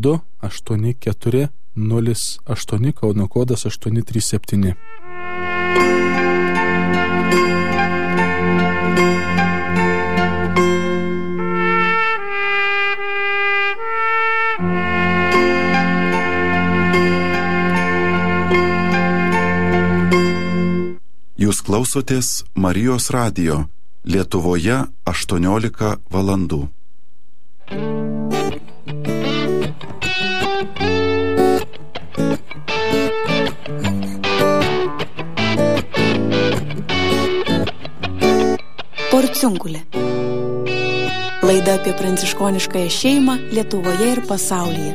0284 08 Kauno kodas 837. Jūs klausotės Marijos radijo, Lietuvoje 18 valandų. Porciunkulė. Laida apie pranciškoniškąją šeimą Lietuvoje ir pasaulyje.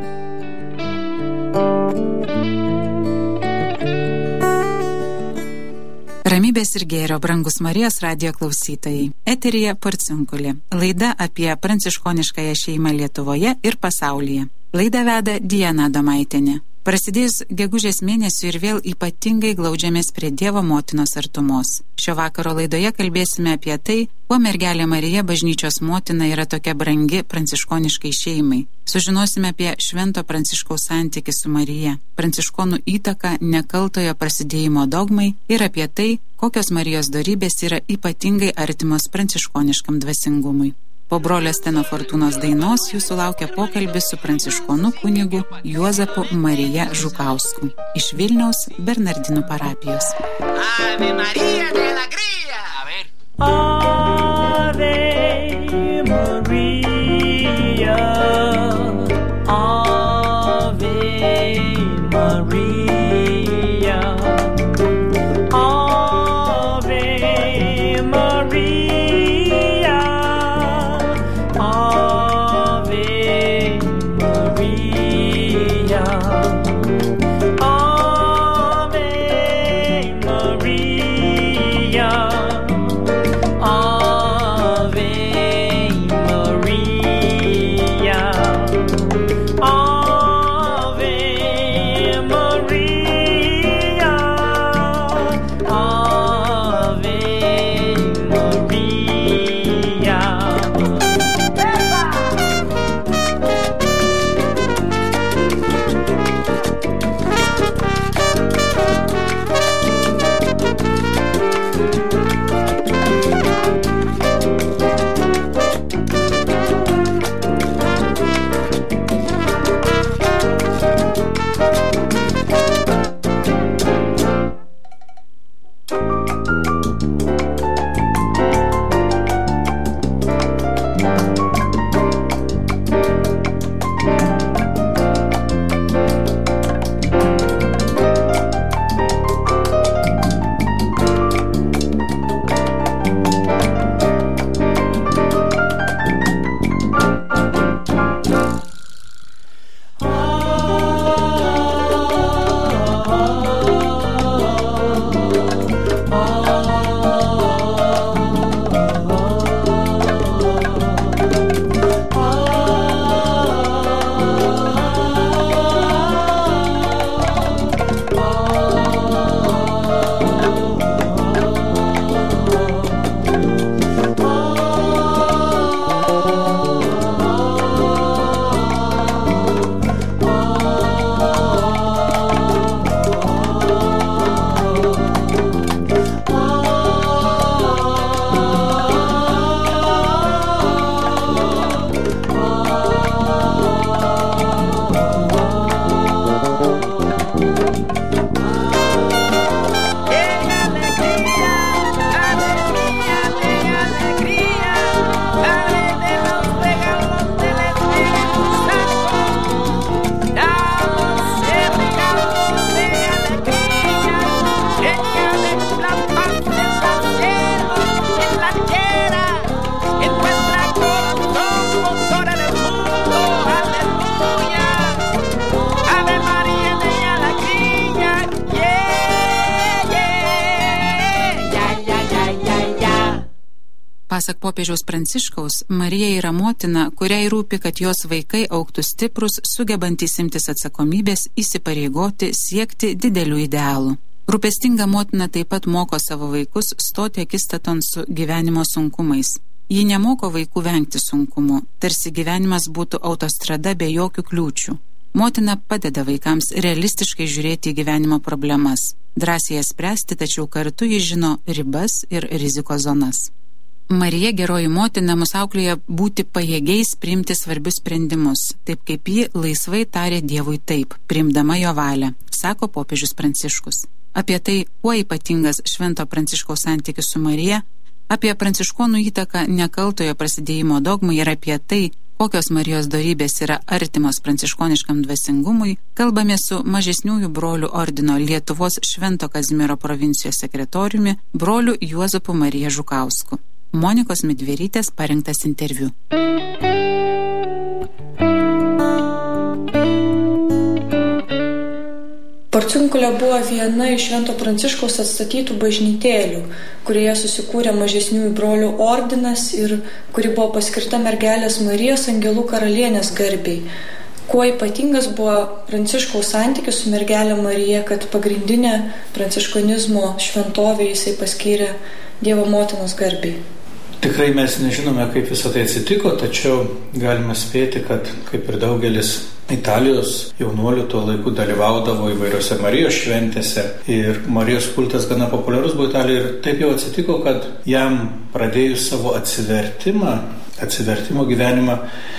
Ramybės ir gėrio, brangus Marijos radijo klausytojai. Eteryje Porciunkulė. Laida apie pranciškoniškąją šeimą Lietuvoje ir pasaulyje. Laidą veda Diana Adomaitienė. Prasidėjus gegužės mėnesiu ir vėl ypatingai glaudžiamės prie Dievo motinos artumos. Šio vakaro laidoje kalbėsime apie tai, kuo mergelė Marija, bažnyčios motina, yra tokia brangi pranciškoniškai šeimai. Sužinosime apie Švento Pranciškaus santykį su Marija, pranciškonų įtaką nekaltojo prasidėjimo dogmai ir apie tai, kokios Marijos dorybės yra ypatingai artimos pranciškoniškam dvasingumui. Po brolio Steno Fortūnos dainos jūsų laukia pokalbis su pranciškonu kunigu Juozapu Marija Žukausku iš Vilniaus Bernardinų parapijos. Ave María de la Gría. A ver. Ave María. Ave María. Ave María. Ave María. Ave María. Pasak popiežiaus Pranciškaus, Marija yra motina, kuriai rūpi, kad jos vaikai augtų stiprus, sugebantys imtis atsakomybės, įsipareigoti, siekti didelių idealų. Rūpestinga motina taip pat moko savo vaikus stoti akistaton su gyvenimo sunkumais. Ji nemoko vaikų vengti sunkumų, tarsi gyvenimas būtų autostrada be jokių kliūčių. Motina padeda vaikams realistiškai žiūrėti į gyvenimo problemas, drąsiai jas spręsti, tačiau kartu ji žino ribas ir rizikos zonas. Marija, geroji motina, mus auklėja būti pajėgiais priimti svarbius sprendimus, taip kaip ji laisvai tarė Dievui taip, priimdama jo valią, sako popiežius Pranciškus. Apie tai, kuo ypatingas Švento Pranciškaus santykis su Marija, apie pranciškonų įtaką nekaltojo prasidėjimo dogmai ir apie tai, kokios Marijos dorybės yra artimos pranciškoniškam dvasingumui, kalbame su mažesniųjų brolių ordino Lietuvos Švento Kazimiero provincijos sekretoriumi, broliu Juozapu Marija Žukausku. Monikos Midverytės parinktas interviu. Porciunkulė buvo viena iš Švento Pranciškaus atstatytų bažnytėlių, kurioje susikūrė mažesniųjų brolių ordinas ir kuri buvo paskirta mergelės Marijos Angelų karalienės garbei. Kuo ypatingas buvo Pranciškaus santykis su mergelė Marija, kad pagrindinė pranciškonizmo šventovė jisai paskyrė Dievo motinos garbei. Tikrai mes nežinome, kaip visą tai atsitiko, tačiau galime spėti, kad kaip ir daugelis Italijos jaunuolių tuo laiku dalyvaudavo įvairiose Marijos šventėse ir Marijos kultas gana populiarus buvo Italijoje ir taip jau atsitiko, kad jam pradėjus savo atsivertimo gyvenimą,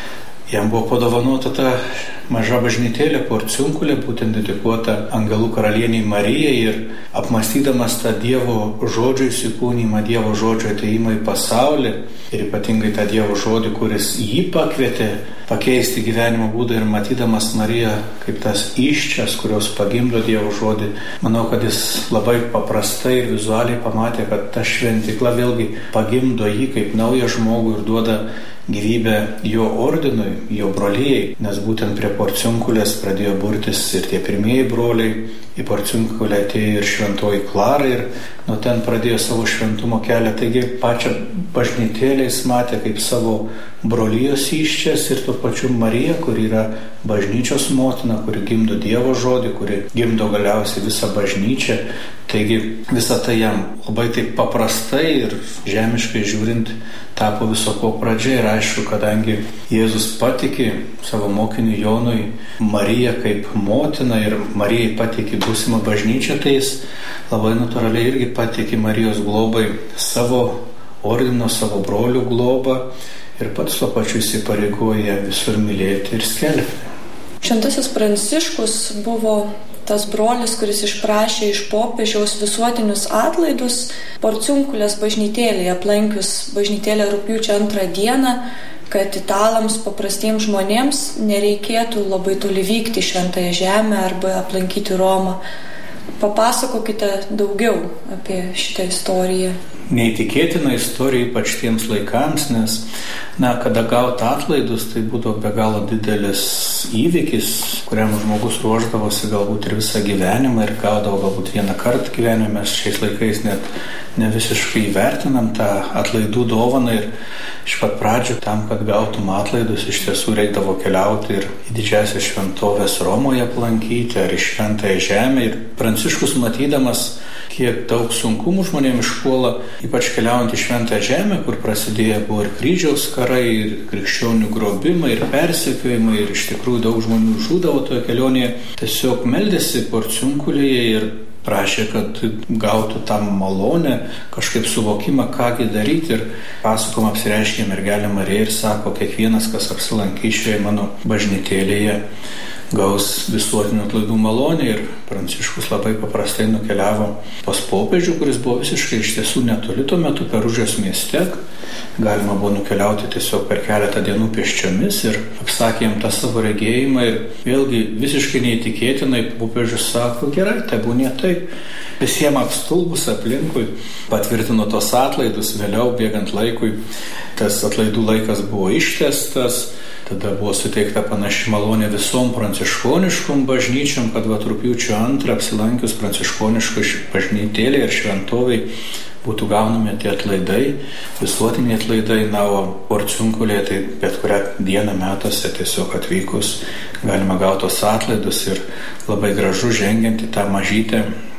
jam buvo padovanota ta maža bažnytėlė Porciunkulė, būtent dedikuota Angelų karalieniai Marijai ir apmąstydamas tą Dievo žodžio įsikūnymą, Dievo žodžio atėjimą į pasaulį ir ypatingai tą Dievo žodį, kuris jį pakvietė pakeisti gyvenimo būdą ir matydamas Mariją kaip tas įsčias, kurios pagimdo Dievo žodį, manau, kad jis labai paprastai ir vizualiai pamatė, kad ta šventykla vėlgi pagimdo jį kaip naują žmogų ir duoda gyvybę jo ordinui, jo brolijai, nes būtent prie Porciunkulės pradėjo burtis ir tie pirmieji broliai, į Porciunkulę atėjo ir šventoji Klara ir nuo ten pradėjo savo šventumo kelią. Taigi pačią bažnytėlę jis matė kaip savo brolijos įsčias ir tuo pačiu Mariją, kuri yra bažnyčios motina, kuri gimdo Dievo žodį, kuri gimdo galiausiai visą bažnyčią. Taigi visą tai jam labai taip paprastai ir žemiškai žiūrint tapo viso ko pradžia ir aišku, kadangi Jėzus patiki savo mokiniui Jonui Mariją kaip motiną ir Marijai patiki būsimą bažnyčią, tai jis labai natūraliai irgi patiki Marijos globai savo ordino, savo brolių globą ir pats tuo pačiu įsipareigoja visur mylėti ir skelbti. Šventasis Pranciškus buvo tas brolis, kuris išprašė iš popiežiaus visuotinius atlaidus Porciunkulės bažnytėlėje, aplankius bažnytėlę rugpjūčio 2 dieną, kad italams, paprastiems žmonėms nereikėtų labai toli vykti į Šventąją Žemę arba aplankyti Romą. Papasakokite daugiau apie šitą istoriją. Neįtikėtina istorija, ypač tiems laikams, nes, kada gauti atlaidus, tai būdavo be galo didelis įvykis, kuriam žmogus ruošdavosi galbūt ir visą gyvenimą ir gaudavo galbūt vieną kartą gyvenime. Mes šiais laikais net ne visiškai įvertinam tą atlaidų dovaną ir iš pat pradžių tam, kad gautum atlaidus, iš tiesų reikdavo keliauti ir į didžiąsias šventovės Romoje aplankyti ar į Šventąją Žemę. Ir Pranciškus, matydamas, kiek daug sunkumų žmonėms išpuola, ypač keliaujant į Šventąją Žemę, kur prasidėjo buvo ir kryžiaus karai, ir krikščionių grobimai, ir persekiojimai, ir iš tikrųjų daug žmonių žūdavo toje kelionėje, tiesiog meldėsi Porciunkulėje ir prašė, kad gautų tą malonę, kažkaip suvokimą, kągi daryti. Ir pasakom apsireiškė mergelė Marija ir sako, kiekvienas, kas apsilankys šioje mano bažnytėlėje, gaus visuotinių atlaidų malonę. Ir Pranciškus labai paprastai nukeliavo pas popiežių, kuris buvo visiškai iš tiesų netoli tuo metu Peružės mieste. Galima buvo nukeliauti tiesiog per keletą dienų pėsčiomis ir apsakė jam tą savo regėjimą. Ir vėlgi visiškai neįtikėtinai popiežius sako, gerai, tebūnie taip. Visiems apstulbus aplinkui patvirtino tos atlaidus, vėliau bėgant laikui tas atlaidų laikas buvo ištęstas. Tada buvo suteikta panaši malonė visom pranciškoniškom bažnyčiom, kad rugpjūčio 2 apsilankius pranciškoniškoj bažnytėlėje ir šventoviai būtų gaunami tie atlaidai, visuotiniai atlaidai. Na, o Porciunkulėje tai bet kurią dieną metuose tiesiog atvykus galima gauti tos atlaidus ir labai gražu žengiant į tą mažytę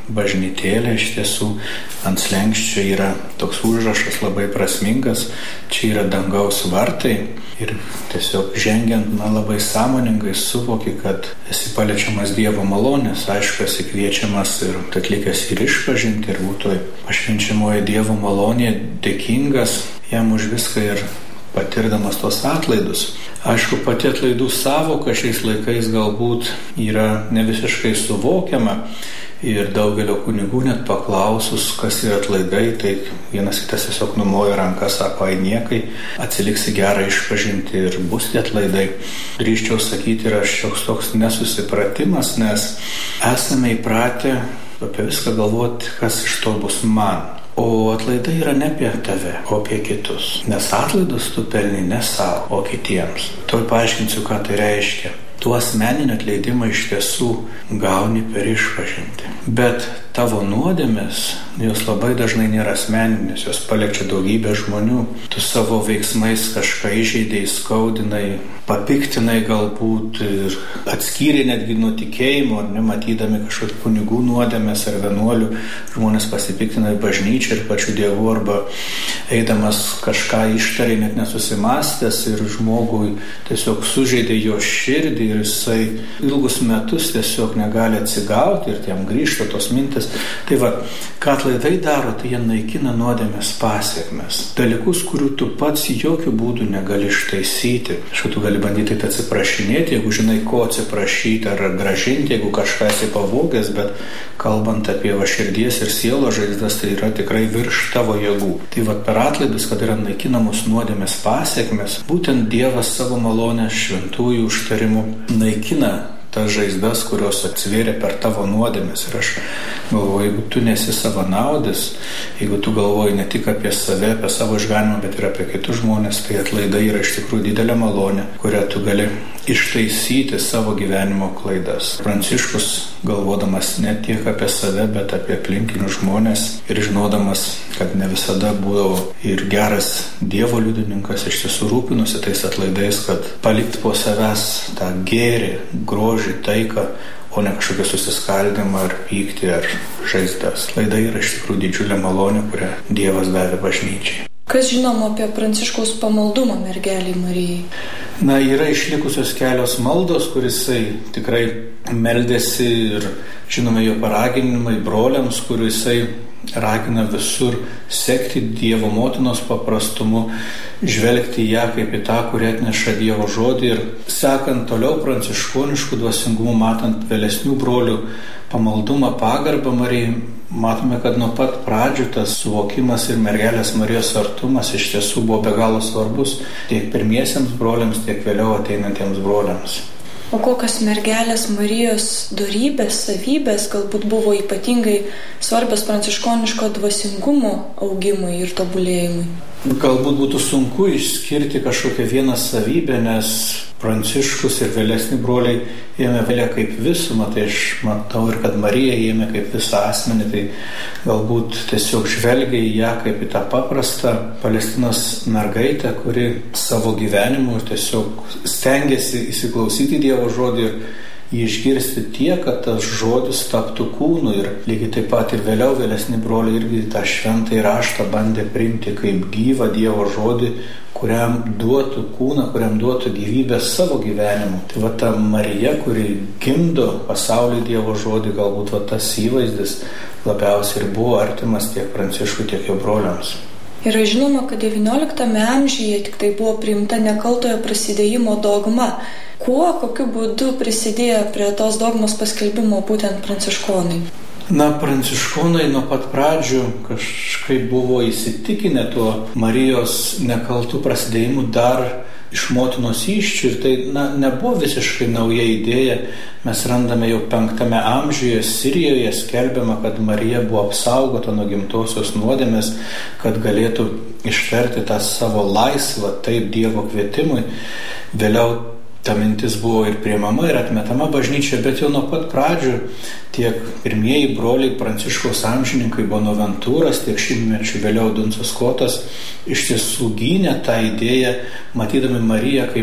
bažnytėlė. Iš tiesų ant slenksčio yra toks užrašas labai prasmingas, čia yra dangaus vartai ir tiesiog žengiant labai sąmoningai suvoki, kad esi paliečiamas Dievo malonės, aišku, esi kviečiamas ir atlikęs ir išpažinti ir būtų pašvenčiamoji Dievo malonė, dėkingas jam už viską ir patirdamas tos atlaidus. Aišku, pati atlaidų sąvoka šiais laikais galbūt yra ne visiškai suvokiama ir daugelio kunigų net paklausus, kas yra atlaidai, tai vienas kitas tiesiog numoja ranką, sako, ai niekai, atsiliksi gerą išpažinti ir bus tie atlaidai. Drįsčiau sakyti, yra šioks toks nesusipratimas, nes esame įpratę apie viską galvoti, kas iš to bus man. O atlaidai yra ne apie tave, o apie kitus. Nes atlaidus tu pelni ne savo, o kitiems. Tuoj paaiškinsiu, ką tai reiškia. Tu asmeninį atleidimą iš tiesų gauni per išpažintį. Bet tavo nuodėmės, jos labai dažnai nėra asmeninės, jos paliečia daugybę žmonių. Tu savo veiksmais kažką įžeidai, skaudinai, papiktinai galbūt ir atskyrė netgi nuo tikėjimo, nematydami kažkokių kunigų nuodėmės ar vienuolių, žmonės pasipiktina į bažnyčią ir pačių dievų, arba eidamas kažką ištarė net nesusimastęs ir žmogui tiesiog sužeidė jo širdį ir jisai ilgus metus tiesiog negali atsigauti ir jam grįžta tos mintis. Tai va, ką atlaidai daro, tai jie naikina nuodėmės pasiekmes. Dalykus, kurių tu pats jokių būdų negali ištaisyti. Aišku, tu gali bandyti atsiprašinėti, jeigu žinai, ko atsiprašyti ar gražinti, jeigu kažką esi pavogęs, bet kalbant apie širdies ir sielos žaizdas, tai yra tikrai virš tavo jėgų. Tai va, per atlaidus, kad yra naikinamos nuodėmės pasiekmes, būtent Dievas savo malonę šventųjų užtarimu naikina tas žaizdas, kurios atsvėrė per tavo nuodėmes. Ir aš galvoju, jeigu tu nesi savanaudis, jeigu tu galvoji ne tik apie save, apie savo išganimą, bet ir apie kitus žmonės, tai atlaidai yra iš tikrųjų didelė malonė, kurią tu gali ištaisyti savo gyvenimo klaidas. Pranciškus, galvodamas ne tiek apie save, bet apie aplinkinius žmonės ir žinodamas, kad ne visada būdavo ir geras Dievo liudininkas, iš tiesų rūpinosi tais atlaidais, kad palikti po savęs tą gėrį, grožį, taiką, o ne kažkokį susiskaldimą ar pyktį ar žaizdas. Atlaidai yra iš tikrųjų didžiulė malonė, kurią Dievas davė bažnyčiai. Kas žinoma apie Pranciškaus pamaldumą mergelei Marijai? Na, yra išlikusios kelios maldos, kurisai tikrai meldėsi ir žinome jo paraginimai broliams, kurisai ragina visur sekti Dievo motinos paprastumu, žvelgti ją kaip į tą, kuri atneša Dievo žodį ir sekant toliau pranciškoniškų dvasingumų, matant vėlesnių brolių pamaldumą, pagarbą Marijai, matome, kad nuo pat pradžių tas suvokimas ir mergelės Marijos artumas iš tiesų buvo be galo svarbus tiek pirmiesiems broliams, tiek vėliau ateinantiems broliams. O kokios mergelės Marijos dorybės, savybės galbūt buvo ypatingai svarbios pranciškoniško dvasingumo augimui ir tobulėjimui? Galbūt būtų sunku išskirti kažkokią vieną savybę, nes Pranciškus ir vėlesni broliai ėmė vėlę kaip visumą, tai aš matau ir kad Marija ėmė kaip visą asmenį, tai galbūt tiesiog žvelgia į ją kaip į tą paprastą Palestinos mergaitę, kuri savo gyvenimu tiesiog stengiasi įsiklausyti Dievo žodį ir jį išgirsti tiek, kad tas žodis taptų kūnu. Ir lygiai taip pat ir vėlesni broliai irgi tą šventąjį raštą bandė priimti kaip gyvą Dievo žodį, kuriam duotų kūną, kuriam duotų gyvybę savo gyvenimu. Tai va ta Marija, kuri gimdo pasaulį Dievo žodį, galbūt va tas įvaizdis labiausiai ir buvo artimas tiek Pranciškui, tiek jo broliams. Yra žinoma, kad XIX amžiuje tik tai buvo priimta nekaltojo prasidėjimo dogma. Kokiu būdu prisidėjo prie tos dogmos paskelbimo būtent pranciškonai? Na, pranciškonai nuo pat pradžių kažkaip buvo įsitikinę tuo Marijos nekaltų prasidėjimu dar iš motinos įsčių ir tai nebuvo visiškai nauja idėja. Mes randame jau 5 amžiuje Sirijoje skelbiama, kad Marija buvo apsaugota nuo gimtosios nuodėmės, kad galėtų ištarti tą savo laisvą taip Dievo kvietimui. Vėliau ta mintis buvo ir priimama, ir atmetama bažnyčia, bet jau nuo pat pradžių tiek pirmieji broliai Pranciškaus amžininkai Bonaventūras, tiek šimtmečių vėliau Dunsas Skotas iš tiesų gynė tą idėją, matydami Mariją kaip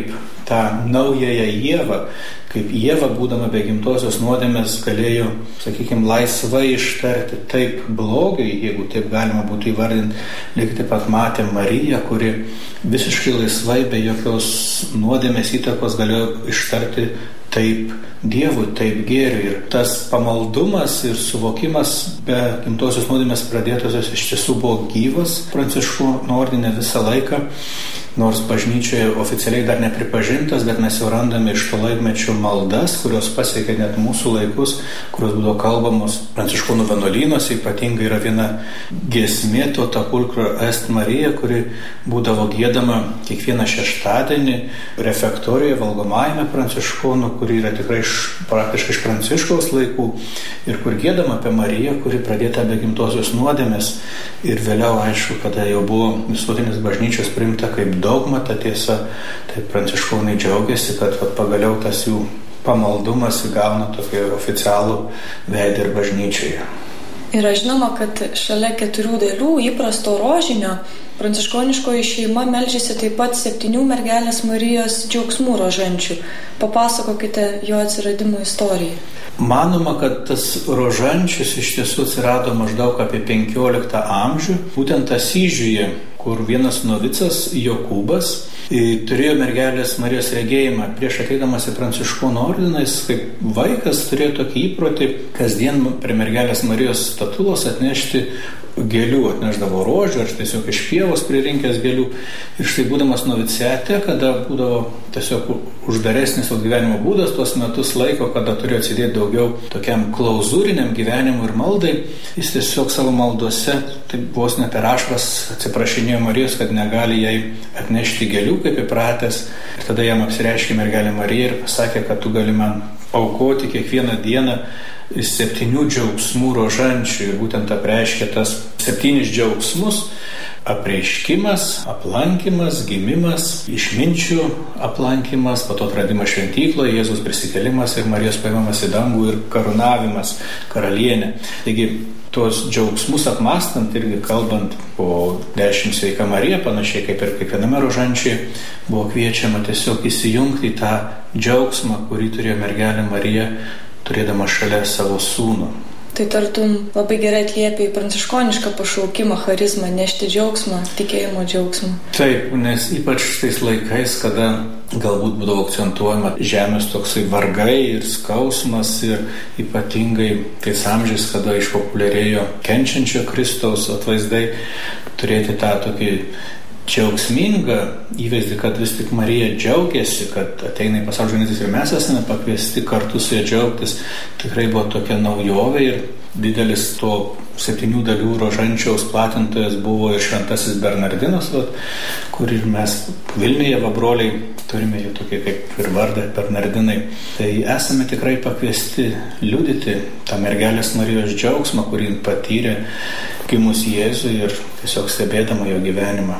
tą naująją Ievą, kaip Ieva, būdama be gimtosios nuodėmės, galėjo, sakykime, laisvai ištarti taip blogiai, jeigu taip galima būtų įvardinti. Lygiai taip pat matė Mariją, kuri visiškai laisvai, be jokios nuodėmės įtakos galėjo ištarti taip Dievui, taip gėriui. Ir tas pamaldumas ir suvokimas be gimtosios nuodėmės pradėtosios iš tiesų buvo gyvas Pranciškonų ordine visą laiką. Nors bažnyčioje oficialiai dar nepripažintas, bet mes jau randame iš to laikmečio maldas, kurios pasiekė net mūsų laikus, kurios būdavo kalbamos Pranciškonų vienuolynuose. Ypatingai yra viena giesmė, Tota pulcro est Marija, kuri būdavo giedama kiekvieną šeštadienį refektorijoje, valgomajame Pranciškonų, kuri yra tikrai praktiškai iš Pranciškaus laikų, ir kur giedama apie Mariją, kuri pradėta be gimtosios nuodėmės. Ir vėliau, aišku, kada jau buvo visuotinės bažnyčios priimta kaip dogma ta tiesa, tai Pranciškonai džiaugiasi, kad pagaliau tas jų pamaldumas įgauna tokį oficialų veidą ir bažnyčioje. Yra žinoma, kad šalia 4 dalių įprasto rožinio pranciškoniškoji šeima meldžiasi taip pat 7 mergelės Marijos džiaugsmų rožančių. Papasakokite jo atsiradimo istoriją. Manoma, kad tas rožančius iš tiesų atsirado maždaug apie 15 amžių, būtent Asyžiuje, kur vienas novicas Jokūbas turėjo mergelės Marijos regėjimą. Prieš ateidamas į Pranciškonų ordiną, jis kaip vaikas turėjo tokį įprotį kasdien prie mergelės Marijos statulos atnešti gėlių, atneždavo rožių, ar tiesiog iš pievos pririnkęs gėlių. Ir štai būdamas noviciate, kada būdavo tiesiog uždaresnis gyvenimo būdas, tuos metus laiko, kada turėjo atsidėti daugiau tokiam klauzūriniam gyvenimui ir maldai, jis tiesiog savo maldose, tai vos ne per ašaras atsiprašinėjo Marijos, kad negali jai atnešti gėlių, kaip įpratęs. Ir tada jam apsireiškė mergelė Marija ir pasakė, kad tu gali man aukoti kiekvieną dieną 7 džiaugsmų rožančių. Ir būtent apreiškė tas 7 džiaugsmus: apreiškimas, aplankymas, gimimas, išminčių aplankymas, po to atradimas šventykloje, Jėzus prisikėlimas ir Marijos paėmimas į dangų ir karūnavimas karalienė. Taigi tuos džiaugsmus apmastant irgi kalbant po 10 sveika Marija, panašiai kaip ir kiekviename rožančiuje, buvo kviečiama tiesiog įsijungti į tą džiaugsmą, kurį turėjo mergelė Marija, turėdama šalia savo sūnų. Tai tartum labai gerai atliepia į pranciškonišką pašaukimą, charizmą, nešti džiaugsmą, tikėjimo džiaugsmą. Taip, nes ypač tais laikais, kada galbūt būdavo akcentuojama žemės toksai vargai ir skausmas, ir ypatingai tais amžiais, kada išpopuliarėjo kenčiančio Kristaus atvaizdai, turėti tą tokį džiaugsmingą įvaizdį, kad vis tik Marija džiaugiasi, kad ateina į pasaulio žmonės ir mes esame pakviesti kartu su ja džiaugtis. Tikrai buvo tokia naujovė ir didelis to 7 dalių rožančiaus platintojas buvo ir šventasis Bernardinas, kur ir mes Vilniuje, broliai, turime jau tokį kaip ir vardą Bernardinai. Tai esame tikrai pakviesti liudyti tą mergelės Marijos džiaugsmą, kurį patyrė gimus Jėzui ir tiesiog stebėdama jo gyvenimą.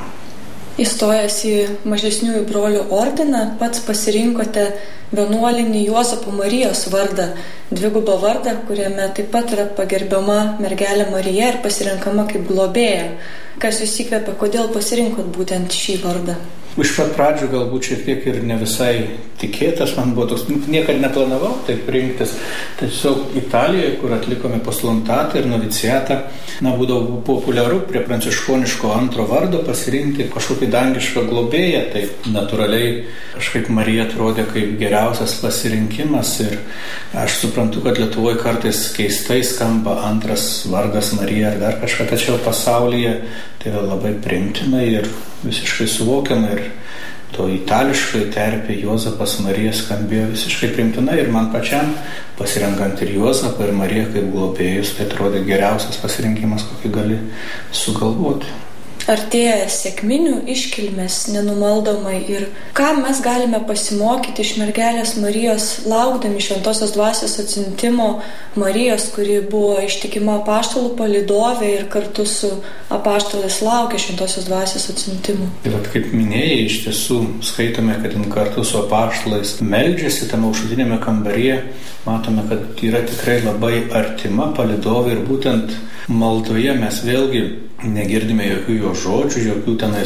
Įstojęs į mažesniųjų brolių ordiną, pats pasirinkote vienuolinį Juozapo Marijos vardą, dvigubą vardą, kuriame taip pat yra pagerbiama mergelė Marija ir pasirenkama kaip globėja. Kas jūs įkvėpė, kodėl pasirinkot būtent šį vardą? Iš pat pradžių galbūt šiek tiek ir ne visai tikėtas, man buvo toks, niekad neplanavau taip rinktis. Tiesiog Italijoje, kur atlikome postulontatą ir noviciatą, būdavo populiaru prie pranciškoniško antro vardo pasirinkti kažkokį dangišką globėją. Tai natūraliai kažkaip Marija atrodė kaip geriausias pasirinkimas ir aš suprantu, kad Lietuvoje kartais keistai skamba antras vardas Marija ar dar kažką, tačiau pasaulyje tai yra labai priimtina ir visiškai suvokiama ir to itališkai terpė Juozapas Marija skambėjo visiškai priimtina ir man pačiam pasirenkant ir Juozapą ir Mariją kaip globėjus, tai atrodė geriausias pasirinkimas, kokį gali sugalvoti. Artėja sekminių iškilmės nenumaldomai ir ką mes galime pasimokyti iš mergelės Marijos, laukdami šventosios dvasios atsiuntimo Marijos, kuri buvo ištikima apaštalų palydovė ir kartu su apaštalais laukia šventosios dvasios atsiuntimo. Ir kaip minėjai, iš tiesų skaitome, kad kartu su apaštalais meldžiasi tame aušutinėme kambaryje, matome, kad yra tikrai labai artima palydovė ir būtent maldoje mes vėlgi negirdime jokių jo žodžių, jokių tenais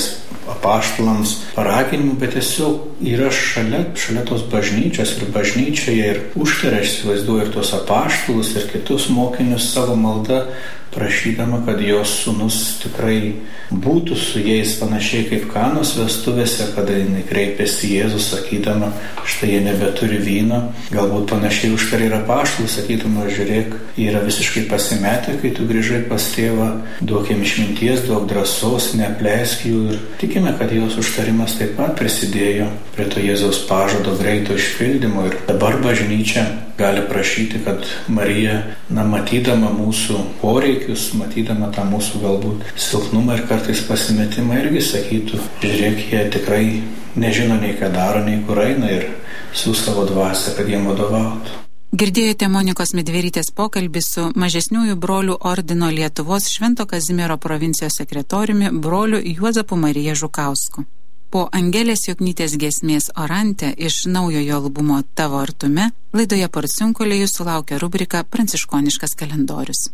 apaštalams paraginimų, bet tiesiog yra šalia tos bažnyčios ir bažnyčioje ir užtaria, aš įsivaizduoju, ir tos apaštalus ir kitus mokinius savo maldą, prašydama, kad jos sūnus tikrai būtų su jais panašiai kaip Kanos vestuvėse, kada jinai kreipėsi Jėzų, sakydama, štai jie nebeturi vyno. Galbūt panašiai užtarė ir apaštalų, sakydama, žiūrėk, jie yra visiškai pasimetę, kai tu grįžai pas tėvą, duok jiem išminties, duok drąsos, neapleisk jų. Ir tikime, kad jos užtarimas taip pat prisidėjo prie to Jėzaus pažado greito išpildymo. Ir dabar bažnyčia gali prašyti, kad Marija, matydama mūsų poreikius, matydama tą mūsų galbūt silpnumą ir kartais pasimetimą, irgi sakytų, žiūrėk, jie tikrai nežino nei ką daro, nei kur eina, ir su savo dvasia, kad jiem vadovautų. Girdėjote Monikos Midverytės pokalbį su mažesniųjų brolių ordino Lietuvos Švento Kazimiero provincijos sekretoriumi broliu Juozapu Marija Žukausku. Po Angelės Joknytės giesmės Orante iš naujojo albumo Tavo artume laidoje Porciunkulė jūsų laukia rubrika Pranciškoniškas kalendorius.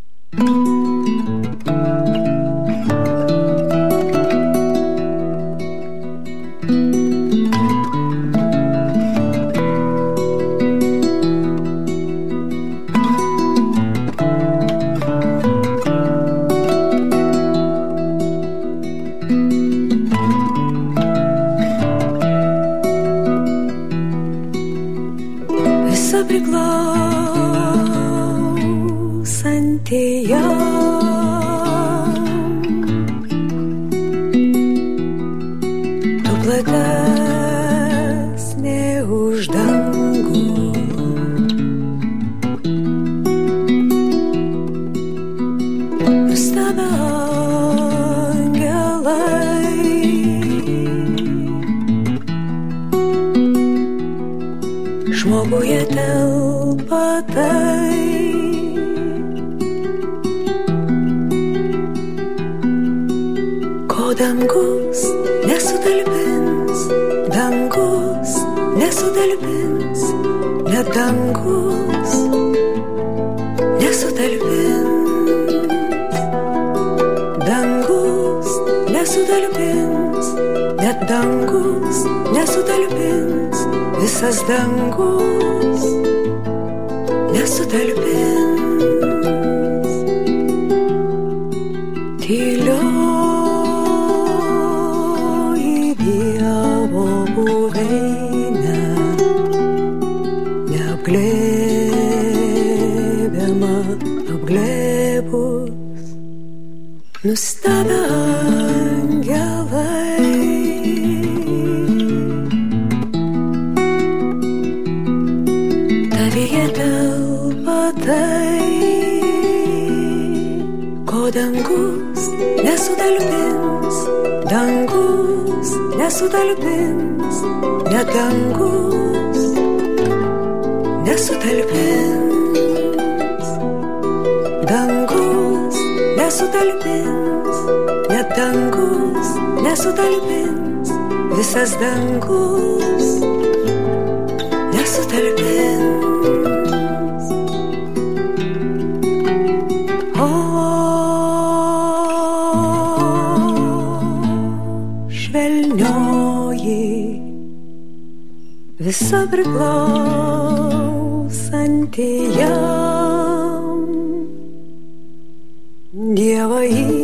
Priklausanti jam, tu platesnė už dangų, nustebę angelai, žmoguje telpa tai, ko dangus nesutalpins, dangus nesutalpins, net dangus nesutalpins, dangus nesutalpins, net dangus nesutalpins, visas dangus nesutalpins. Tylioji Dievo buveinė, neapglėbiama apglėbus, nustebę angelai. Tavyje telpa tai, ko dangus nesutalpins, dangus nesutalpins, net dangus nesutalpins, dangus nesutalpins, net dangus nesutalpins, visas dangus nesutalpins. Visa priklausanti jam, Dievą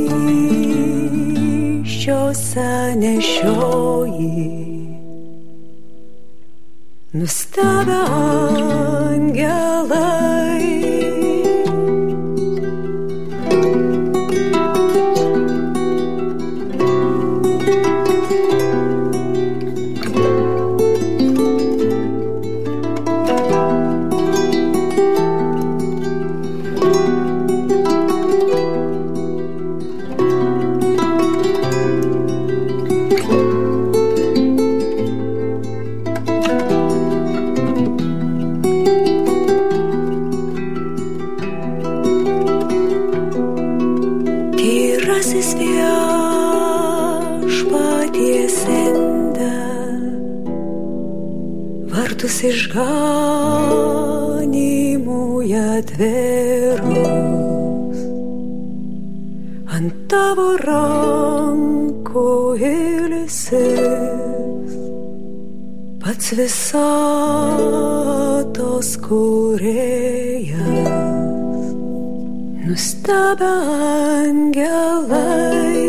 įsčiose nešioji, nustebę angelai. Išganimui atvėrus, ant tavo rankų ilsėtis, debesies, pats visatos kūrėjas, nustebę angelai,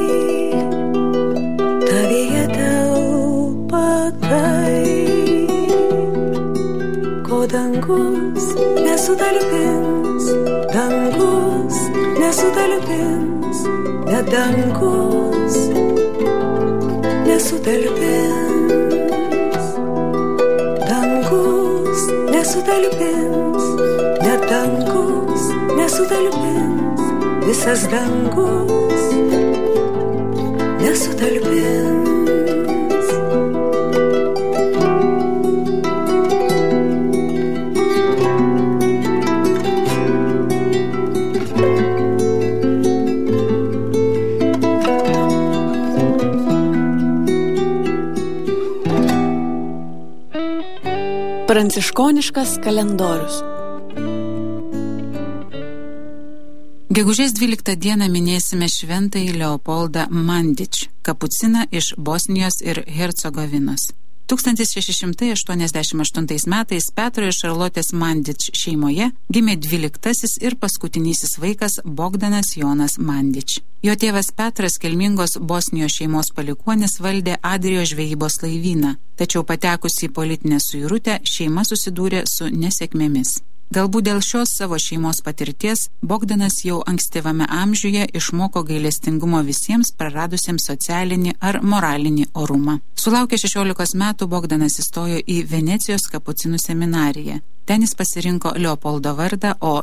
tavyje telpa tai, ko dangus nesutalpins, dangus nesutalpins, net dangus nesutalpins, dangus nesutalpins, net dangus nesutalpins, visas dangus nesutalpins. Pranciškoniškas kalendorius. Gegužės 12 dieną minėsime šventąjį Leopoldą Mandič, kapuciną iš Bosnijos ir Hercegovinos. 1688 metais Petro ir Šarlotės Mandič šeimoje gimė 12 ir paskutinysis vaikas Bogdanas Jonas Mandič. Jo tėvas Petras, kilmingos Bosnijos šeimos palikuonis, valdė Adrijos žvejybos laivyną, tačiau patekusi į politinę suirutę šeima susidūrė su nesėkmėmis. Galbūt dėl šios savo šeimos patirties Bogdanas jau ankstyvame amžiuje išmoko gailestingumo visiems praradusiems socialinį ar moralinį orumą. Sulaukė 16 metų Bogdanas įstojo į Venecijos kapucinų seminariją. Ten jis pasirinko Leopoldo vardą, o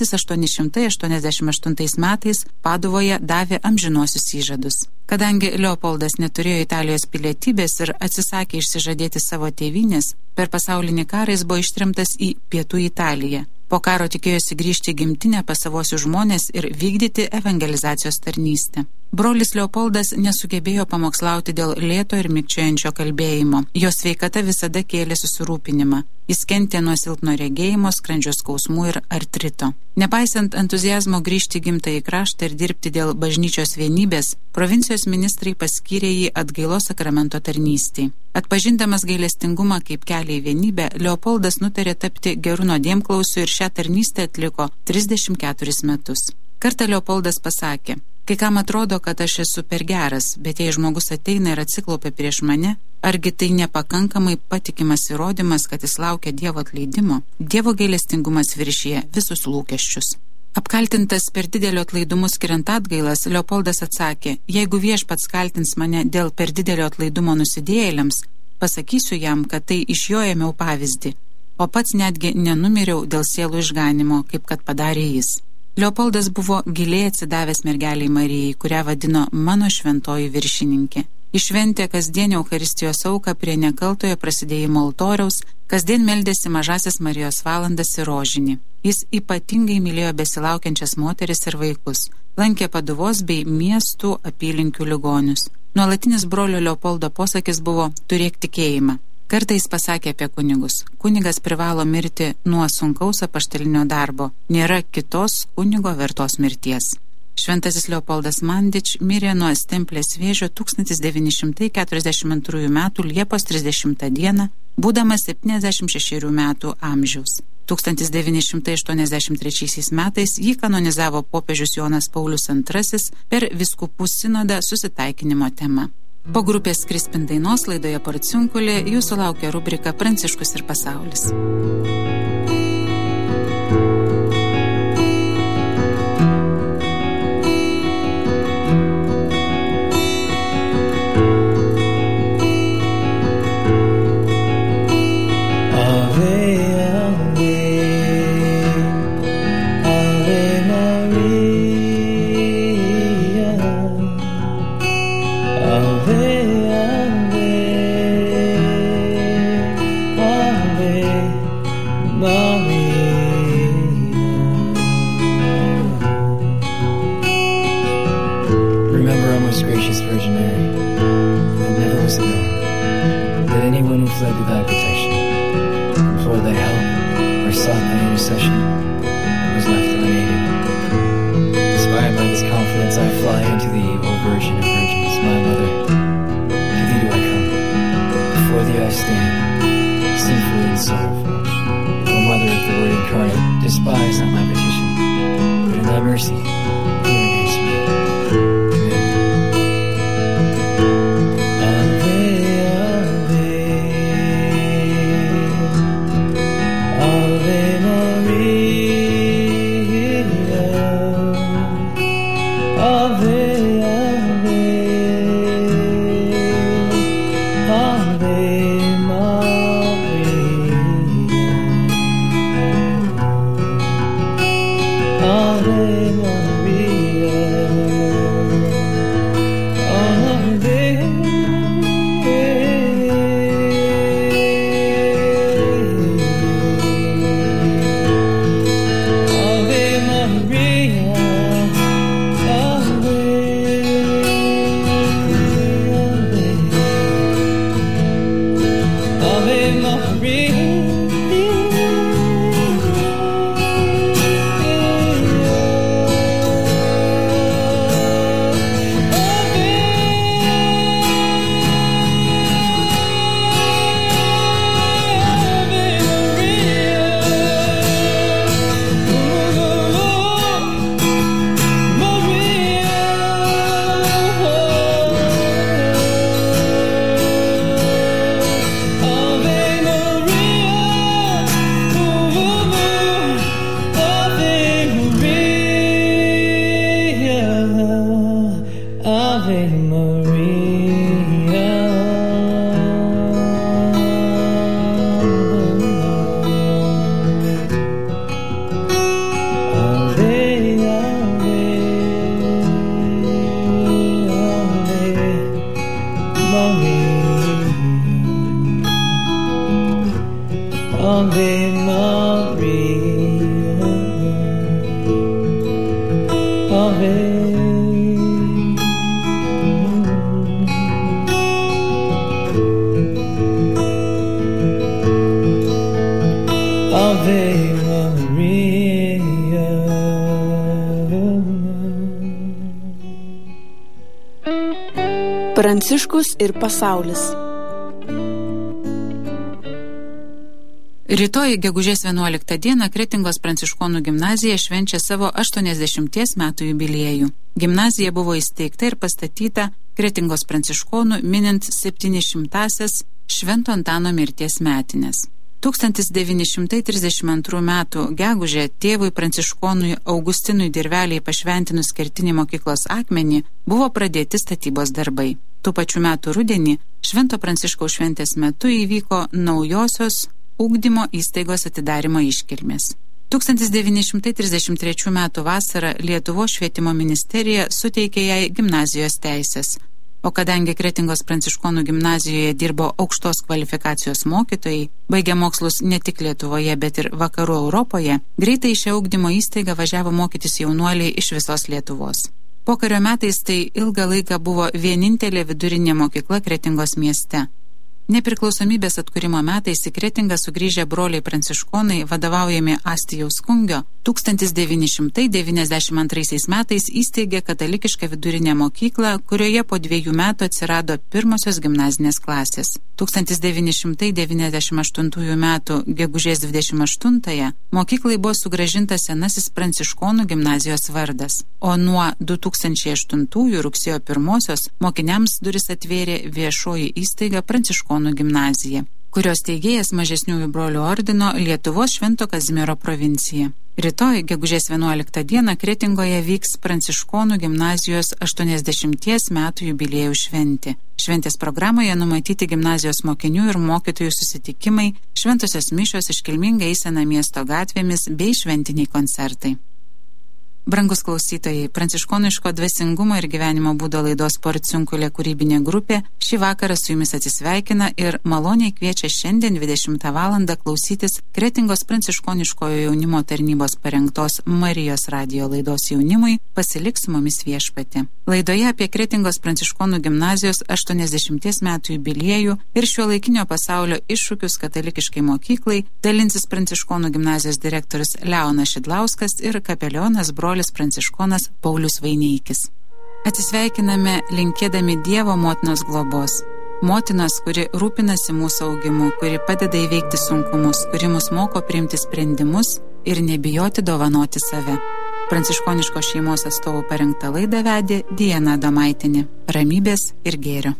1888 metais Paduvoje davė amžinuosius įžadus. Kadangi Leopoldas neturėjo Italijos pilietybės ir atsisakė išsižadėti savo tėvynės, per pasaulinį karą jis buvo ištremtas į Pietų Italiją. Po karo tikėjosi grįžti į gimtinę pas savosius žmonės ir vykdyti evangelizacijos tarnystę. Brolis Leopoldas nesugebėjo pamokslauti dėl lėto ir mikčiojančio kalbėjimo. Jo sveikata visada kėlė susirūpinimą. Jis kentė nuo silpno regėjimo, skrandžio skausmų ir artrito. Nepaisant entuziazmo grįžti į gimtąjį kraštą ir dirbti dėl bažnyčios vienybės, provincijos ministrai paskyrė jį atgailos sakramento tarnystei. Atpažindamas gailestingumą kaip kelią į vienybę, Leopoldas nutarė tapti geru nuodėmklausiu ir šią tarnystę atliko 34 metus. Kartą Leopoldas pasakė: kai kam atrodo, kad aš esu per geras, bet jei žmogus ateina ir atsiklaupia prieš mane, argi tai nepakankamai patikimas įrodymas, kad jis laukia Dievo atleidimo? Dievo gailestingumas viršija visus lūkesčius. Apkaltintas per didelio atlaidumu skiriant atgailas, Leopoldas atsakė: jeigu viešpats kaltins mane dėl per didelio atlaidumo nusidėjėliams, pasakysiu jam, kad tai iš jo ėmiau pavyzdį, o pats netgi nenumiriau dėl sielų išganimo, kaip kad padarė jis. Leopoldas buvo giliai atsidavęs mergeliai Marijai, kurią vadino mano šventoji viršininkė. Išventė kasdien Eucharistijos auką prie nekaltojo prasidėjimo altoriaus, kasdien meldėsi mažasias Marijos valandas ir rožinį. Jis ypatingai mylėjo besilaukiančias moteris ir vaikus, lankė Paduvos bei miestų apylinkių ligonius. Nuolatinis brolio Leopoldo posakis buvo: turėk tikėjimą. Kartais pasakė apie kunigus: kunigas privalo mirti nuo sunkaus apaštalinio darbo, nėra kitos kunigo vertos mirties. Šventasis Leopoldas Mandič mirė nuo stemplės vėžio 1942 m. Liepos 30 d., būdamas 76 metų amžiaus. 1983 metais jį kanonizavo popiežius Jonas Paulius II per vyskupų sinodą susitaikinimo tema. Po grupės Krispin dainos laidoje Porciunkulė jūsų laukia rubrika Pranciškus ir pasaulis. Inspired by this confidence, I fly into thee, O Virgin of Virgins, my mother. To so forth. O Mother of the Word incarnate, despise not my petition, but in thy mercy, hear against me. Pranciškus ir pasaulis. Rytoj, gegužės 11 dieną, Kretingos pranciškonų gimnazija švenčia savo 80 metų jubiliejų. Gimnazija buvo įsteigta ir pastatyta Kretingos pranciškonų minint 700-asias Švento Antano mirties metinės. 1932 metų gegužę tėvui pranciškonui Augustinui Dirveliai pašventinus kertinį mokyklos akmenį buvo pradėti statybos darbai. Tų pačių metų rudenį Švento Pranciškaus šventės metu įvyko naujosios ugdymo įstaigos atidarymo iškilmės. 1933 metų vasarą Lietuvos švietimo ministerija suteikė jai gimnazijos teisės, o kadangi Kretingos pranciškonų gimnazijoje dirbo aukštos kvalifikacijos mokytojai, baigė mokslus ne tik Lietuvoje, bet ir vakarų Europoje, greitai į šią ugdymo įstaigą važiavo mokytis jaunuoliai iš visos Lietuvos. Pokario metais tai ilgą laiką buvo vienintelė vidurinė mokykla Kretingos mieste. Nepriklausomybės atkūrimo metais į Kretingą sugrįžę broliai pranciškonai, vadovaujami Astijaus Kungio, 1992 metais įsteigė katalikišką vidurinę mokyklą, kurioje po 2 metų atsirado pirmosios gimnazinės klasės. 1998 metų gegužės 28-ąją mokyklai buvo sugrąžintas senasis pranciškonų gimnazijos vardas, o nuo 2008 rugsėjo 1 mokiniams duris atvėrė viešoji įstaiga Pranciškonų gimnazija, kurios steigėjas Mažesniųjų brolių ordino Lietuvos Švento Kazimiero provincija. Rytoj, gegužės 11 dieną, Kretingoje vyks Pranciškonų gimnazijos 80 metų jubiliejų šventė. Šventės programoje numatyti gimnazijos mokinių ir mokytojų susitikimai, šventosios mišios, iškilminga eisena miesto gatvėmis bei šventiniai koncertai. Brangus klausytojai, pranciškoniško dvasingumo ir gyvenimo būdo laidos Porciunkulė kūrybinė grupė šį vakarą su jumis atsisveikina ir maloniai kviečia šiandien 20 valandą klausytis Kretingos pranciškoniškojo jaunimo tarnybos parengtos Marijos radijo laidos jaunimui Pasilik su mumis viešpatė. Laidoje apie Kretingos pranciškonų gimnazijos 80 metų jubiliejų ir šiuolaikinio pasaulio iššūkius katalikiškai mokyklai dalinsis pranciškonų gimnazijos direktorius Leonas Šidlauskas ir kapelionas brolis pranciškonas Paulius Vaineikis. Atsisveikiname linkėdami Dievo motinos globos. Motinos, kuri rūpinasi mūsų augimu, kuri padeda įveikti sunkumus, kuri mus moko priimti sprendimus ir nebijoti dovanoti save. Pranciškoniškos šeimos atstovų parengtą laidą vedė Diana Adomaitinė. Ramybės ir gėrio.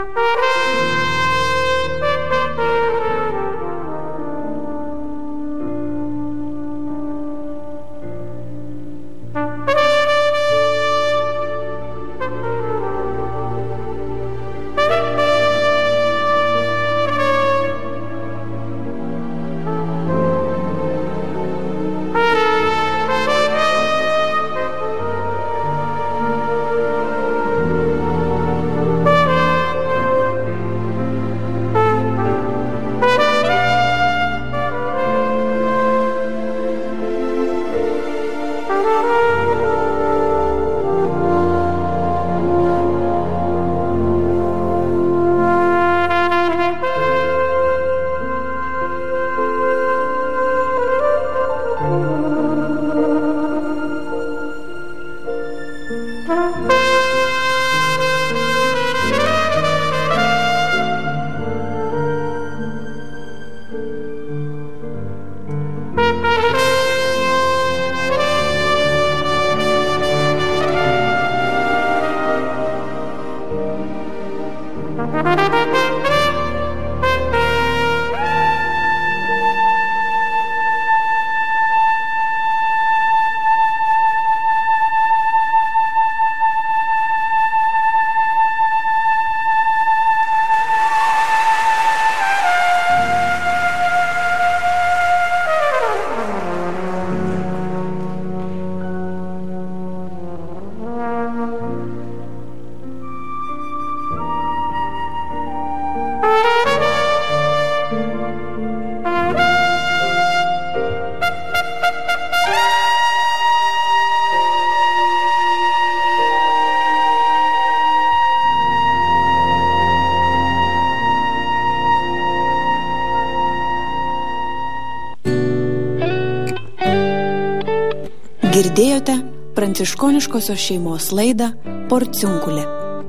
Girdėjote pranciškoniškosios šeimos laidą Porciunkulė.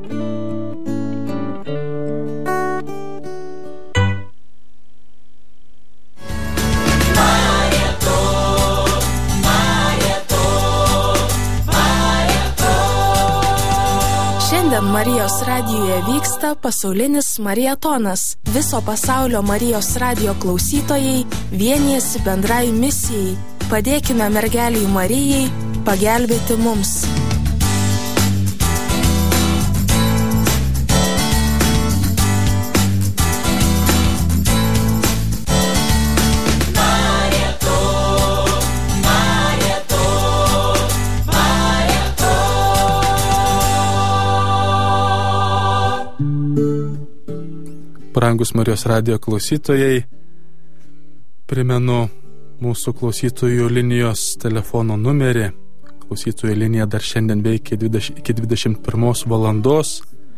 Šiandien Marijos radijoje vyksta pasaulinis marietonas. Viso pasaulio Marijos radijo klausytojai vienijasi bendrai misijai. Padėkime mergeliai Marijai pagelbėti mums. Brangus Marijos radijo klausytojai, primenu mūsų klausytojų linijos telefono numerį. Klausytojų linija dar šiandien veikia iki 21 valandos.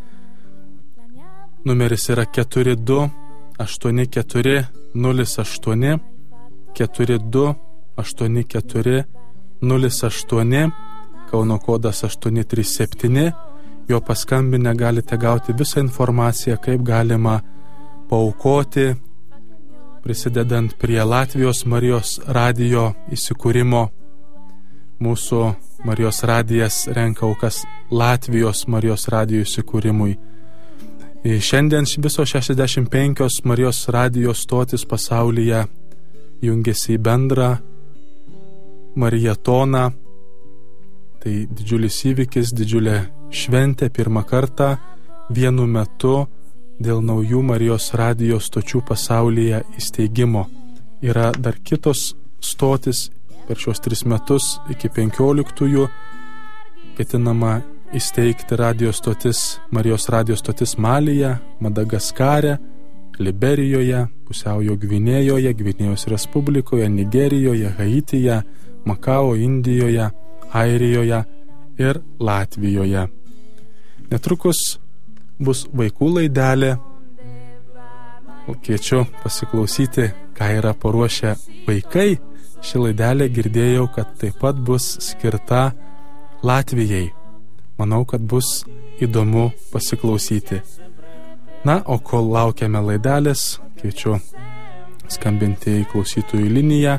Numeris yra 42 84 08 42 84 08, Kauno kodas 837. Jo paskambinę galite gauti visą informaciją, kaip galima paaukoti, prisidedant prie Latvijos Marijos radijo įsikūrimo. Mūsų Marijos radijas renka aukas Latvijos Marijos radijo įsikūrimui. Šiandien visos 65 Marijos radijo stotis pasaulyje jungiasi į bendrą marietoną. Tai didžiulis įvykis, didžiulė šventė, pirmą kartą vienu metu dėl naujų Marijos radijo stočių pasaulyje įsteigimo. Yra dar kitos stotis per šios 3 metus iki 15-ųjų. Ketinama įsteigti radio stotis, Marijos radijo stotis Malyje, Madagaskare, Liberijoje, Pusiaujo Gvinėjoje, Gvinėjos Respublikoje, Nigerijoje, Haityje, Makao, Indijoje, Airijoje ir Latvijoje. Netrukus bus vaikų laidelė. Kviečiu pasiklausyti, ką yra paruošę vaikai. Ši laidelė girdėjau, kad taip pat bus skirta Latvijai. Manau, kad bus įdomu pasiklausyti. Na, o kol laukiame laidelės, kviečiu skambinti į klausytojų liniją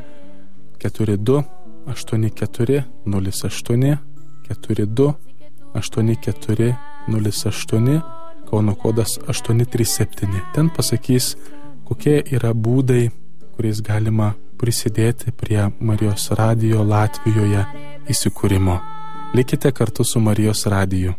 428408, 428408, Kauno kodas 837. Ten pasakys, kokie yra būdai, kuriais galima prisidėti prie Marijos radijo Latvijoje įsikūrimo. Likite kartu su Marijos radiju.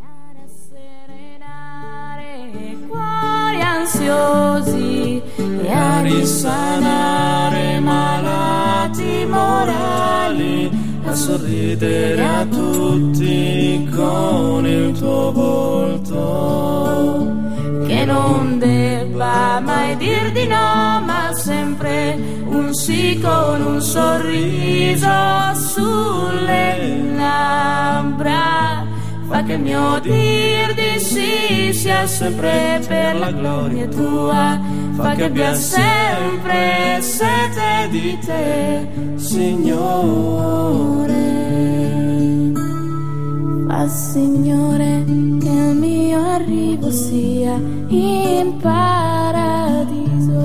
Ansiosi e a risanare malati morali, a sorridere a tutti con il tuo volto, che non debba mai dir di no, ma sempre un sì con un sorriso sulle labbra. Fa che il mio dir di sì sia sempre per la gloria tua, fa che abbia sempre sete di te, Signore. Fa, Signore, che il mio arrivo sia in paradiso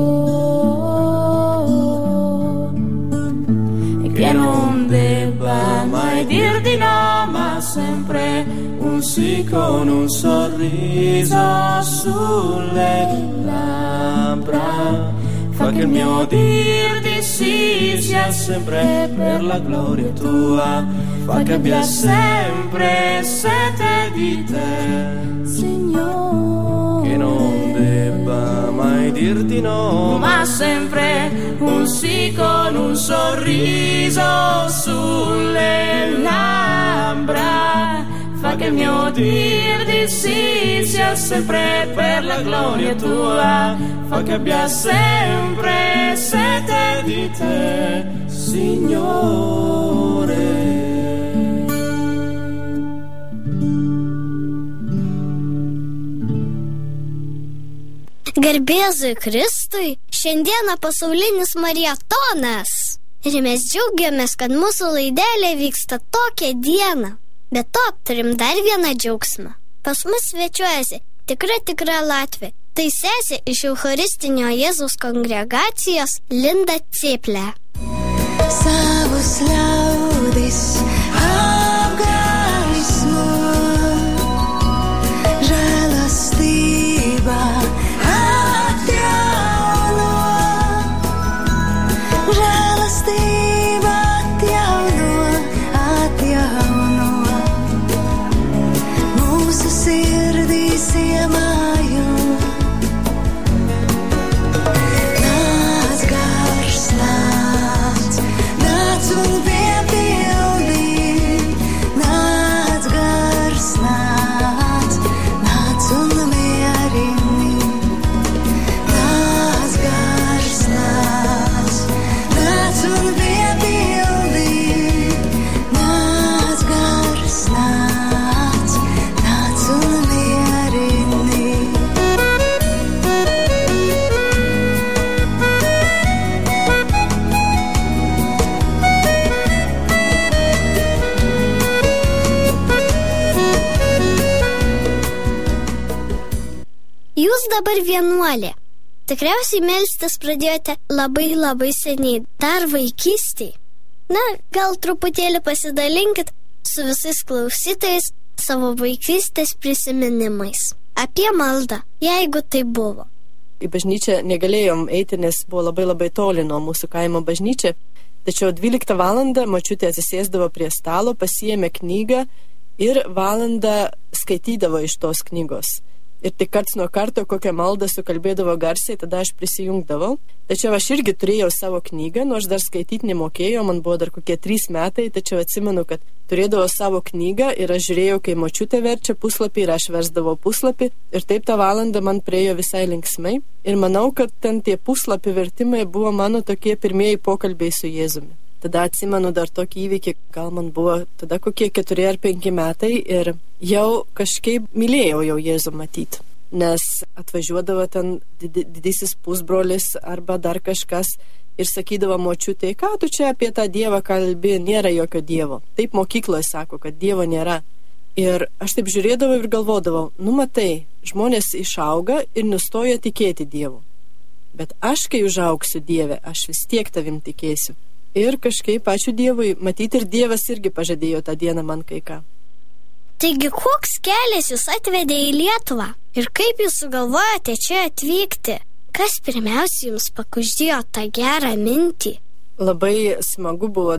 e che non debba mai dir di no, ma sempre un sì con un sorriso sulle labbra. Fa che il mio dir di sì sia sempre per la gloria tua, fa che abbia sempre sete di te, Signore. Che non debba mai dir di no, ma sempre un sì con un sorriso sulle labbra. Fa che il mio dir di sì sia sempre per la gloria tua, fa che abbia sempre sete di te, Signore. Garbėzui Kristui, šiandieną pasaulinis mariatonas. Ir mes džiaugiamės, kad mūsų laidelė vyksta tokią dieną. Be to, turim dar vieną džiaugsmą. Pas mus svečiuojasi tikra Latvė. Tai sesė iš Eucharistinio Jėzaus kongregacijos Linda Cėplė. Savus liaudis apgaismo, žēlastība atjauno, žēlastība atjauno, mūsu sirdīs iemājo. Nāc gars, nāc, nāc un piepildī, nāc gars, nāc, nāc un mierini, nāc gars, nāc, nāc un piepildī, nāc gars, nāc, nāc un mierini. Jūs dabar vienuolė. Tikriausiai melstis pradėjote labai seniai, dar vaikystėje. Na, gal truputėlį pasidalinkit su visais klausytojais savo vaikystės prisiminimais. Apie maldą, jeigu tai buvo. Į bažnyčią negalėjom eiti, nes buvo labai toli nuo mūsų kaimo bažnyčia. Tačiau 12 valandą močiutė atsisėsdavo prie stalo, pasiėmė knygą ir valandą skaitydavo iš tos knygos. Ir tik karts nuo karto kokią maldą sukalbėdavo garsiai, tada aš prisijungdavau. Tačiau aš irgi turėjau savo knygą, nors dar skaityti nemokėjau, man buvo dar kokie 3 metai, tačiau atsimenu, kad turėdavo savo knygą ir aš žiūrėjau, kai močiutė verčia puslapį ir aš versdavau puslapį. Ir taip tą valandą man praėjo visai linksmai. Ir manau, kad ten tie puslapį vertimai buvo mano tokie pirmieji pokalbiai su Jėzumi. Tada atsimenu dar tokį įvykį, gal man buvo tada kokie 4 ar 5 metai ir jau kažkaip mylėjau jau Jėzų matyti. Nes atvažiuodavo ten didysis pusbrolis arba dar kažkas ir sakydavo močiutei, ką tu čia apie tą Dievą kalbi, nėra jokio Dievo. Taip mokykloje sako, kad Dievo nėra. Ir aš taip žiūrėdavau ir galvodavau, matai, žmonės išauga ir nustoja tikėti Dievu. Bet aš, kai užaugsiu Dieve, aš vis tiek tavim tikėsiu. Ir kažkaip, ačiū Dievui, matyti ir Dievas irgi pažadėjo tą dieną man kai ką. Taigi, koks kelias jūs atvedė į Lietuvą? Ir kaip jūs sugalvojate čia atvykti? Kas pirmiausia jums pakuždėjo tą gerą mintį? Labai smagu buvo